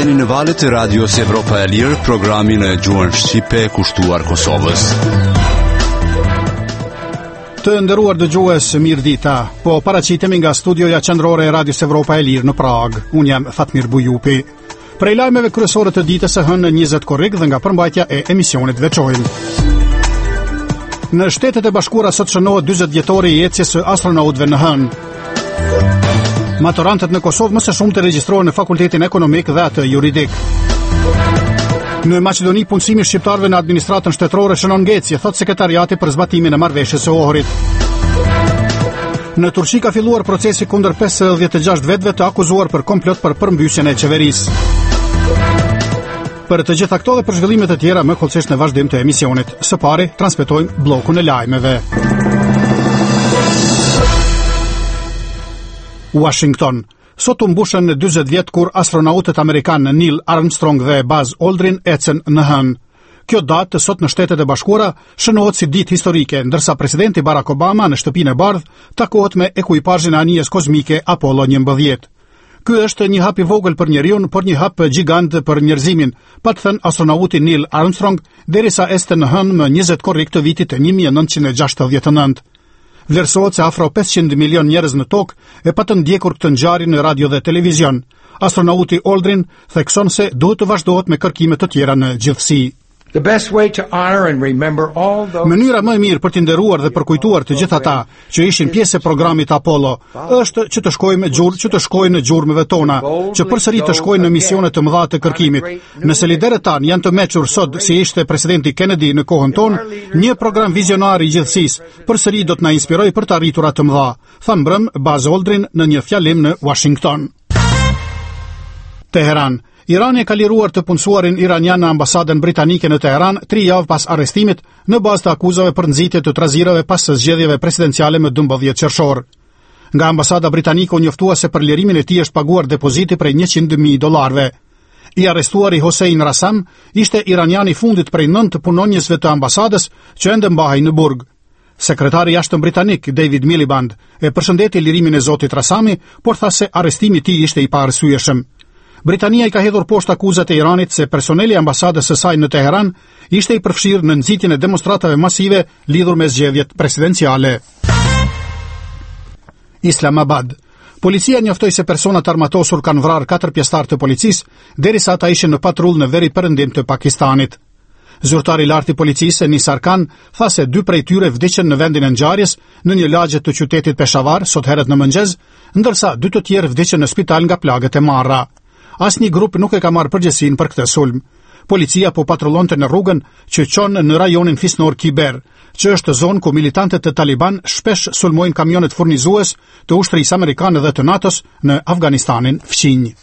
Jeni në valët e Radios Evropa e Lirë, programin e gjuhën shqipe kushtuar Kosovës. Të nderuar dëgjues, mirë dita. Po paraqitemi nga studioja qendrore e Radios Evropa e Lirë në Prag. Unë jam Fatmir Bujupi. Prej lajmeve kryesore të ditës së hënë 20 korrik dhe nga përmbajtja e emisionit veçojnë. Në Shtetet e Bashkuara sot shënohet 40 vjetori i ecjes së astronautëve në hënë. Maturantët në Kosovë më së shumti të regjistrohen në Fakultetin Ekonomik dhe atë Juridik. Në Maqedoni punësimi shqiptarëve në administratën shtetërore shënon ngecje, thot sekretariati për zbatimin e marrëveshjes së Ohrit. Në Turqi ka filluar procesi kundër 56 vetëve të akuzuar për komplot për përmbysjen e qeverisë. Për të gjitha këto dhe për zhvillimet e tjera më kollësisht në vazhdim të emisionit. Së pari transmetojmë bllokun e lajmeve. Washington. Sot u mbushën 40 vjet kur astronautët amerikanë Neil Armstrong dhe Buzz Aldrin ecën në hënë. Kjo datë sot në Shtetet e Bashkuara shënohet si ditë historike, ndërsa presidenti Barack Obama në Shtëpinë e Bardhë takohet me ekuipazhin e anijes kozmike Apollo 11. Ky është një hap i vogël për njeriun, por një hap gjigant për njerëzimin, pa të thënë astronauti Neil Armstrong, derisa ecte në hënë më 20 korrik të vitit 1969. Vlerësohet se afro 500 milion njerëz në tokë e patën ndjekur këtë ngjarje në radio dhe televizion. Astronauti Aldrin thekson se duhet të vazhdohet me kërkime të tjera në gjithësi. Mënyra më e mirë për t'i nderuar dhe për kujtuar të gjithë ata që ishin pjesë e programit Apollo është që të shkojnë në gjurmëve tona, që përsëri të shkojnë në misione të mëdha të kërkimit. Nëse liderët tanë janë të meçur sot si ishte presidenti Kennedy në kohën tonë, një program vizionar i gjithësisë përsëri do të na inspirojë për të arritura të mëdha, tha mbrëm Buzz Aldrin në një fjalim në Washington. Teheran. Irani ka liruar të punësuarin iranian në ambasadën britanike në Teheran 3 javë pas arrestimit në bazë të akuzave për nxitje të trazirave pas zgjedhjeve presidenciale më 12 qershor. Nga ambasada britanike u njoftua se për lirimin e tij është paguar depoziti prej $100,000. I arrestuari Hossein Rassam ishte iranian i fundit prej 9 punonjësve të ambasadës që ende mbahej në burg. Sekretari i jashtëm britanik David Miliband e përshëndeti lirimin e zotit Rassami, por tha se arrestimi i tij ishte i paarsyeshëm. Britania i ka hedhur poshtë akuzat e Iranit se personeli i ambasadës së saj në Teheran ishte i përfshirë në nxitjen e demonstratave masive lidhur me zgjedhjet presidenciale. Islamabad. Policia njoftoi se personat armatosur kanë vrarë 4 pjesëtar të policisë, derisa ata ishin në patrullë në veri perëndim të Pakistanit. Zyrtari i lartë i policisë Nisar Khan tha se 2 prej tyre vdiqën në vendin e ngjarjes në një lagje të qytetit Peshawar sot herët në mëngjes, ndërsa 2 të tjerë vdiqën në spital nga plagët e marra. Asnjë grup nuk e ka marrë përgjegjësinë për këtë sulm. Policia po patrullonte në rrugën që çon në rajonin fisnor Kiber, që është zonë ku militantët e Taliban shpesh sulmojnë kamionet furnizues të ushtrisë amerikane dhe të NATO-s në Afganistanin fqinj.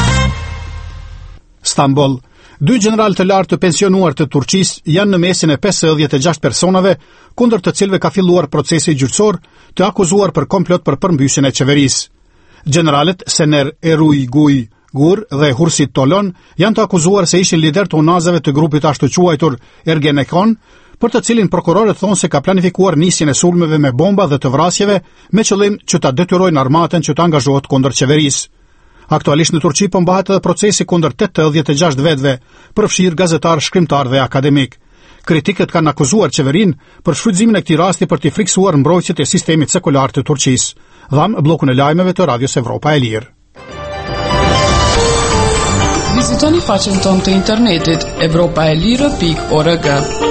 Stamboll. 2 gjeneral të lartë të pensionuar të Turqisë janë në mesin e 56 personave kundër të cilëve ka filluar procesi gjyqësor të akuzuar për komplot për përmbysjen e qeverisë. Generalet Sener Eruiguy Gur dhe Hursit Tolon janë të akuzuar se ishin lider të unazave të grupit ashtu quajtur Ergenekon, për të cilin prokurorët thonë se ka planifikuar nisjen e sulmeve me bomba dhe të vrasjeve me qëllim që ta detyrojnë armatën që të angazhohet kundër qeverisë. Aktualisht në Turqi po mbahet edhe procesi kundër 86 vetëve, përfshirë gazetar, shkrimtar dhe akademik. Kritikët kanë akuzuar qeverinë për shfrytëzimin e këtij rasti për të friksuar mbrojtësit e sistemit sekular të Turqisë. Dham bllokun e lajmeve të Radios Evropa e Lirë. Vizitoni faqen tonë të internetit evropaelire.org.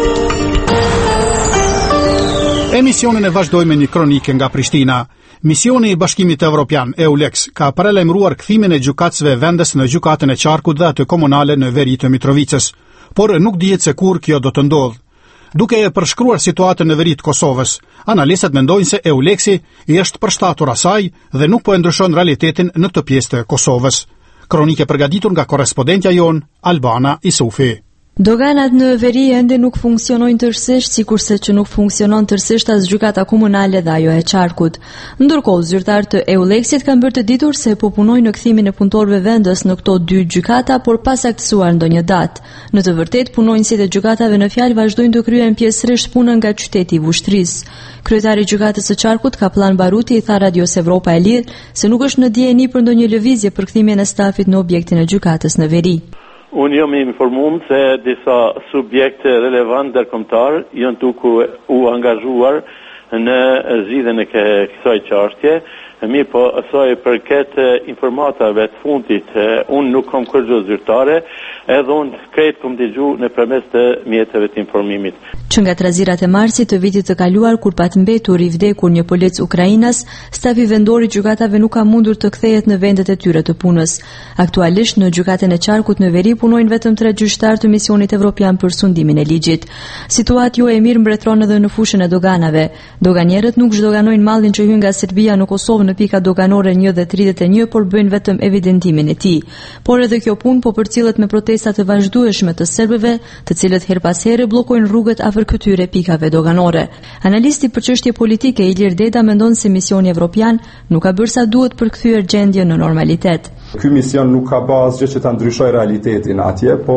Emisionin e vazhdojmë me një kronike nga Prishtina. Misioni i Bashkimit Evropian EULEX ka paralajmëruar kthimin e gjykatësve vendes në gjykatën e Qarkut dhe atë komunale në veri të Mitrovicës, por nuk dihet se kur kjo do të ndodhë. Duke e përshkruar situatën në veri të Kosovës, analistët mendojnë se EULEX-i i është përshtatur asaj dhe nuk po e ndryshon realitetin në këtë pjesë të Kosovës. Kronike përgatitur nga korrespondentja jon Albana Isufi. Doganat në veri ende nuk funksionojnë tërësisht, sikurse që nuk funksionon tërësisht as gjykata komunale dhe ajo e Qarkut. Ndërkohë, zyrtarët të EULEX-it kanë bërë të ditur se po punojnë në kthimin e punëtorëve vendës në këto dy gjykata, por pa saktësuar ndonjë datë. Në të vërtetë, punonjësit e gjykatave në fjalë vazhdojnë të kryejnë pjesërisht punën nga qyteti i Vushtrisë. Kryetari i gjykatës së Qarkut, Kaplan Baruti, i tha Radios Evropa e Lirë se nuk është në dieni për ndonjë lëvizje për kthimin e stafit në objektin e gjykatës në veri. Unë jam informuar se disa subjekte relevant ndërkombëtar janë duke u angazhuar në zgjidhjen e kësaj çështje. Mi po asaj përket informatave të fundit, unë nuk kam kërgjë zyrtare, edhe unë krejt kom dëgju nëpërmes të mjeteve të informimit. Që nga trazirat e marsit të vitit të kaluar, kur pat mbetur i vdekur një polec ukrainas, stafi vendor i gjykatave nuk ka mundur të kthehet në vendet e tyre të punës. Aktualisht në gjykatën e Qarkut në veri punojnë vetëm 3 gjyqtar të misionit evropian për sundimin e ligjit. Situatë jo e mirë mbretëron edhe në fushën e doganave. Doganierët nuk zhdoganojnë mallin që hyn nga Serbia në Kosovë në pika doganore 1 dhe 31, por bëjnë vetëm evidentimin e tij. Por edhe kjo punë po përcillet me protesta të vazhdueshme të serbëve, të cilët her pas here bllokojnë rrugët afër këtyre pikave doganore. Analisti për çështje politike Ilir Deda mendon se misioni evropian nuk ka bërë sa duhet për kthyer gjendjen në normalitet. Ky mision nuk ka bazë që ta ndryshojë realitetin atje, po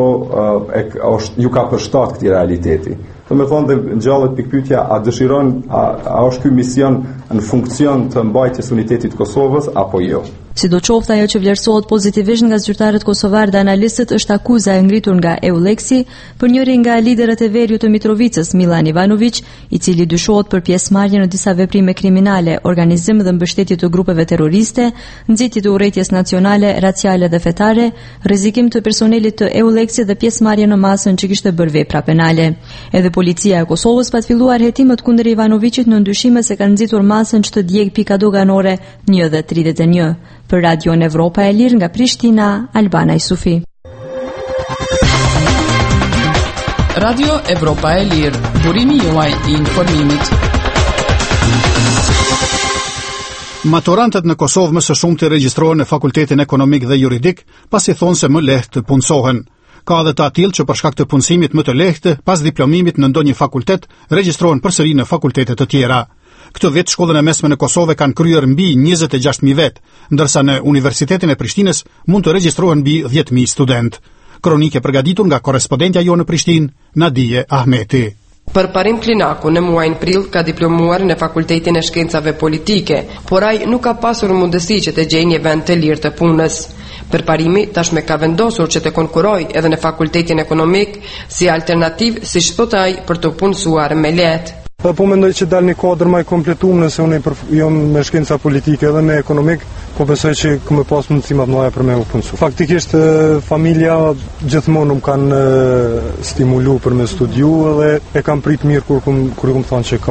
ju ka përshtat këtij realiteti. Do të thonë dhe ngjallet pikpyetja, a dëshiron, a është ky mision në funksion të mbajtjes unitetit të Kosovës apo jo? Sidoqoftë, ajo që vlerësohet pozitivisht nga zyrtarët kosovar dhe analistët është akuza e ngritur nga EULEX-i për njërin nga liderët e veriut të Mitrovicës, Milan Ivanović, i cili dyshohet për pjesëmarrje në disa veprime kriminale, organizim dhe mbështetje të grupeve terroriste, nxitje të urrëties nacionale, raciale dhe fetare, rrezikim të personelit të EULEX-it dhe pjesëmarrje në masën që kishte bërë vepra penale. Edhe policia e Kosovës pa të filluar hetimet kundër Ivanovićit në ndyshime se kanë nxitur masën që të djeg pika doganore 1 dhe 31. Për Radion Evropa e Lirë nga Prishtina, Albana Isufi. Radio Evropa e Lirë, burimi juaj i informimit. Maturantët në Kosovë më së shumti regjistrohen në Fakultetin Ekonomik dhe Juridik, pasi thonë se më lehtë të punësohen. Ka edhe të atill që për shkak të punësimit më të lehtë, pas diplomimit në ndonjë fakultet, regjistrohen përsëri në fakultete të tjera. Këtë vit shkollën e mesme në Kosovë kanë kryer mbi 26.000 vet, ndërsa në Universitetin e Prishtinës mund të regjistrohen mbi 10.000 student. Kronike përgatitur nga korrespondentja jo në Prishtinë, Nadije Ahmeti. Përparim Klinaku në muajin prill ka diplomuar në Fakultetin e Shkencave Politike, por ai nuk ka pasur mundësi që të gjejë një vend të lirë të punës. Përparimi tashmë ka vendosur që të konkurrojë edhe në Fakultetin Ekonomik si alternativë, siç thotë ai, për të punësuar me lehtë. Po mendoj që dal një kodër më i kompletuar, nëse unë jam me shkenca politike edhe me ekonomik, po besoj që kam pas mundësi më të mëdha për me u punësu. Faktikisht familja gjithmonë më kanë stimuluar për me studiu edhe e kam prit mirë kur kam thënë që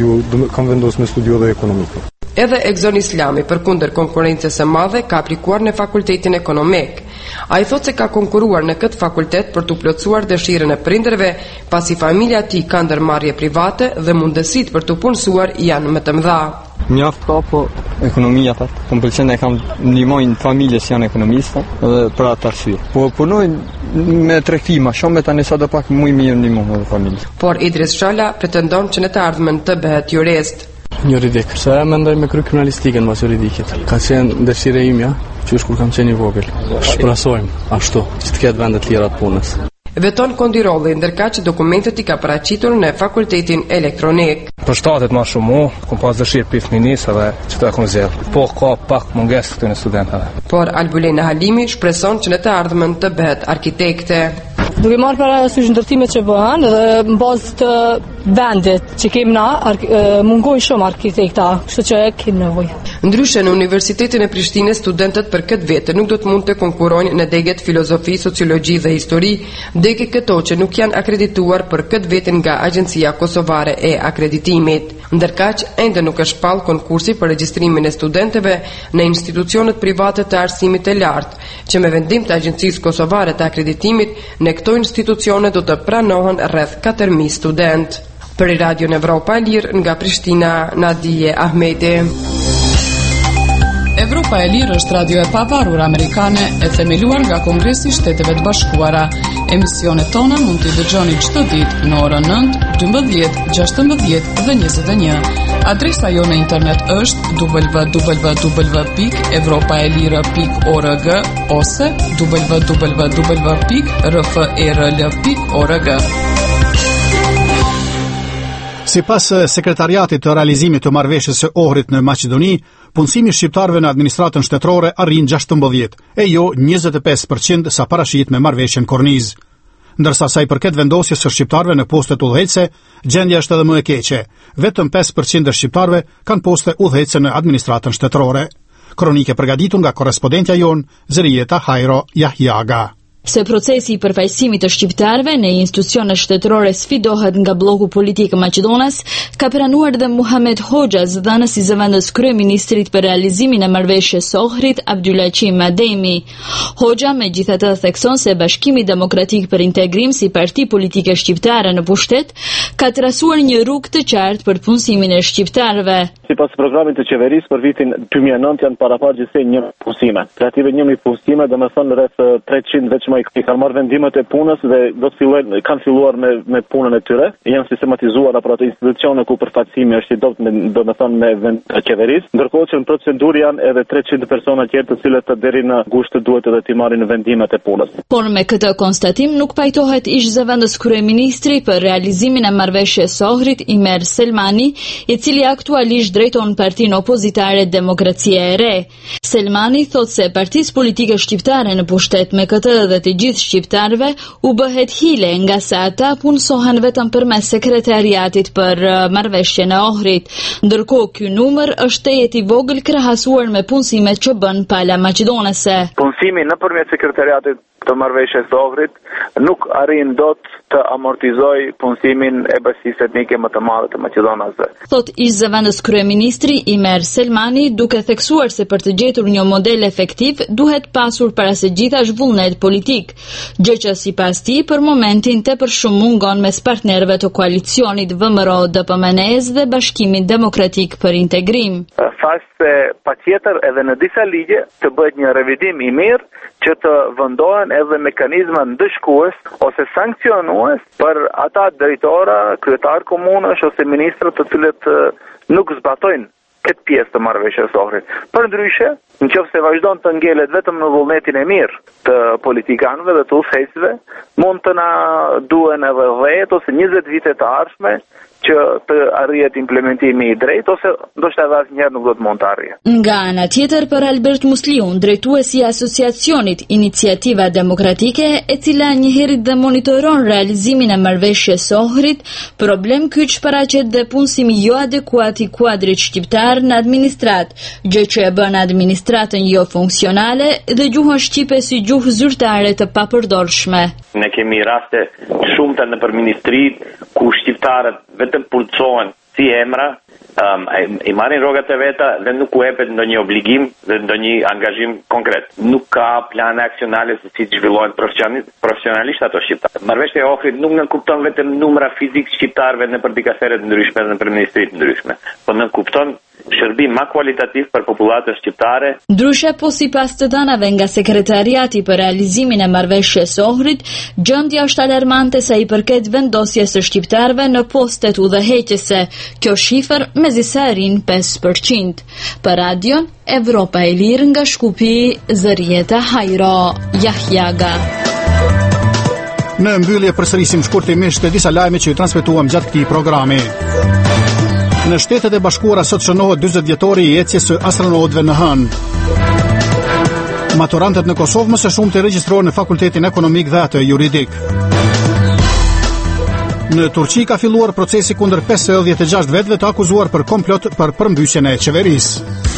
kam vendosur me studiu edhe ekonomik. Edhe Egzon Islami, përkundër konkurrencës së madhe, ka aplikuar në Fakultetin Ekonomik. Ai thotë se ka konkuruar në këtë fakultet për të plotësuar dëshirën e prindërve, pasi familja e tij ka ndërmarrje private dhe mundësitë për të punësuar janë më të mëdha. Mjaft ka, po ekonomia pat. Po pëlqen e kam ndihmojnë familje që janë ekonomista edhe për atë arsye. Po punojnë me tregtima, shumë tani sa do pak më mirë ndihmojnë edhe familjen. Por Idris Shala pretendon që në të ardhmen të bëhet jurist. Juridik. Se e mendoj me kry kriminalistikën mas juridikit. Ka qenë dëshira imja, që është kur kam qenë i vogël. Shpresojmë ashtu, që të ketë vendet lira të punës. Veton Kondirolli, ndërkaq që dokumentet i ka paraqitur në Fakultetin Elektronik. Për shtatet më shumë, kam pas dëshirë për fëminisë edhe që të kam zgjedhur. Po ka pak mungesë këtu në studentëve. Por Albulena Halimi shpreson që në të ardhmen të bëhet arkitekte. Duke marrë parasysh ndërtimet që bëhen dhe në bazë të vendit që kemi na, mungojnë shumë arkitekta, kështu që kemi nevojë. Ndryshe në Universitetin e Prishtinës, studentët për këtë vit nuk do të mund të konkurrojnë në degët filozofi, sociologji dhe histori, degë këto që nuk janë akredituar për këtë vit nga Agjencia Kosovare e Akreditimit. Ndërkaq, ende nuk është shpall konkursi për regjistrimin e studentëve në institucionet private të arsimit të lartë, që me vendim të Agjencisë Kosovare të Akreditimit, në këto institucione do të pranohen rreth 4.000 student. Për Radion Evropa e Lirë nga Prishtina, Nadije Ahmeti. Evropa e Lirë është radio e pavarur amerikane e themeluar nga Kongresi i Shteteve të Bashkuara. Emisionet tona mund t'i dëgjoni çdo ditë në orën 9, 12, 16 dhe 21. Adresa jo në internet është www.evropaelire.org ose www.rferl.org. Sipas sekretariatit të realizimit të marrëveshjes së Ohrit në Maqedoni, punësimi i shqiptarëve në administratën shtetërore arrin 16 e jo 25% sa parashit me marrëveshjen korniz. Ndërsa sa i përket vendosjes së shqiptarëve në postet udhëheqëse, gjendja është edhe më e keqe. Vetëm 5% e shqiptarëve kanë poste udhëheqëse në administratën shtetërore. Kronike përgatitur nga korrespondentja jon Zërieta Hajro Jahjaga. Se procesi i përfaqësimit të shqiptarëve në institucione shtetërore sfidohet nga bloku politik i Maqedonisë, ka pranuar dhe Muhamet Hoxha, zëdhënës i zëvendës kryeministrit për realizimin e marrëveshjes së Ohrit, Abdulaqim Ademi. Hoxha megjithatë thekson se Bashkimi Demokratik për Integrim si parti politike shqiptare në pushtet ka trasuar një rrugë të qartë për punësimin e shqiptarëve. Sipas programit të qeverisë për vitin 2009 janë paraparë gjithsej 1 punësime. Kreative 1 punësime, domethënë rreth 300 veçmë i kanë marrë vendimet e punës dhe kanë filluar me punën e tyre. Janë sistematizuar apo ato institucione ku përfaqësimi është i dobët domethënë me vend të qeverisë, ndërkohë që në procedurë janë edhe 300 persona tjerë të cilët deri në gusht duhet edhe të marrin vendimet e punës. Por me këtë konstatim nuk pajtohet ish zëvendës kryeministri për realizimin e marrëveshjes së Ohrit, Imer Selmani, i cili aktualisht drejton partinë opozitare Demokracia e Re. Selmani thotë se partisë politike shqiptare në pushtet me këtë dhe të gjithë shqiptarëve u bëhet hile nga sa ata punësohen vetëm përmes sekretariatit për marrëveshjen e Ohrit, ndërkohë ky numër është tejet i vogël krahasuar me punësimet që bën pala maqedonese. Punësimi nëpërmjet sekretariatit të marrëveshjes së Ohrit nuk arrin dot të amortizoj punësimin e bashkisë etnike më të madhe të Maqedonasë. Thot ish zëvendës kryeministri Imer Selmani, duke theksuar se për të gjetur një model efektiv duhet pasur para së gjithash vullnet politik, gjë që sipas tij për momentin tepër shumë mungon mes partnerëve të koalicionit VMRO-DPMNES dhe Bashkimit Demokratik për Integrim. Thashë se patjetër edhe në disa ligje të bëhet një revidim i mirë që të vendohen edhe mekanizma ndëshkues ose sankcionues për ata drejtora, kryetar komunësh ose ministra të cilët nuk zbatojnë këtë pjesë të marrëveshjes së Ohrit. Përndryshe, nëse vazhdon të ngelet vetëm në vullnetin e mirë të politikanëve dhe të udhëheqësve, mund të na duhen edhe 10 ose 20 vite të ardhshme që të arrihet implementimi i drejtë ose ndoshta edhe asnjëherë nuk do të mund të arrihet. Nga ana tjetër, për Albert Musliun, drejtuesi i asociacionit Iniciativa Demokratike, e cila njëherët dhe monitoron realizimin e marrëveshjes së Ohrit, problem kyç paraqet dhe punësimi jo adekuat i kuadrit shqiptar në administrat, gjë që e bën administratën jo funksionale dhe gjuhën shqipe si gjuhë zyrtare të papërdorshme. Ne kemi raste shumëta nëpër ministri ku shqiptarët vetëm punësohen si emra, i marrin rrogat e veta dhe nuk u jepet ndonjë obligim dhe ndonjë angazhim konkret. Nuk ka plane aksionale se si zhvillohen profesionalisht ato shqiptarë. Marrëveshja e Ohrit nuk nënkupton vetëm numra fizik shqiptarëve nëpër dikasere të ndryshme dhe nëpër ministri të ndryshme, por nënkupton shërbim ma kualitativ për popullatën shqiptare. Ndryshe, po sipas të dhënave nga sekretariati për realizimin e marrëveshjes së Ohrit, gjendja është alarmante sa i përket vendosjes së shqiptarëve në postet udhëheqëse. Kjo shifër mezisa arrin 5%. Për radion Evropa e Lirë nga Shkupi, Zërieta Hajro Jahjaga. Në mbyllje përsërisim shkurtimisht disa lajme që ju transmetuam gjatë këtij programi. Në Shtetet e Bashkuara sot shënohet 40 vjetori i ecjes së astronautëve në hënë. Maturantët në Kosovë më së shumti regjistrohen në Fakultetin Ekonomik dhe atë Juridik. Në Turqi ka filluar procesi kundër 56 vetëve të akuzuar për komplot për përmbysjen e qeverisë.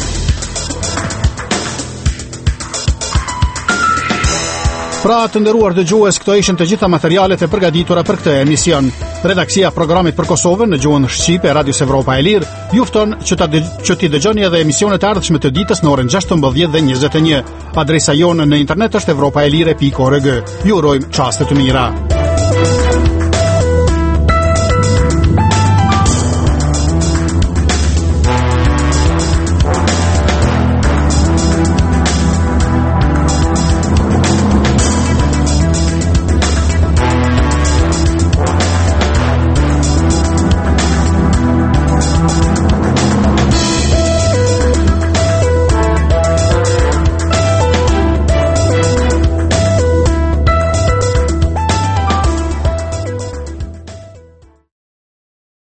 Pra të nderuar dëgjues, këto ishin të gjitha materialet e përgatitura për këtë emision. Redaksia programit për Kosovën në gjuhën shqipe e Radios Evropa e Lirë ju fton që t'i dëgjoni edhe emisionet e ardhshme të ditës në orën 16 dhe 21. Adresa jonë në internet është evropaelire.org. Ju urojmë çaste të mira.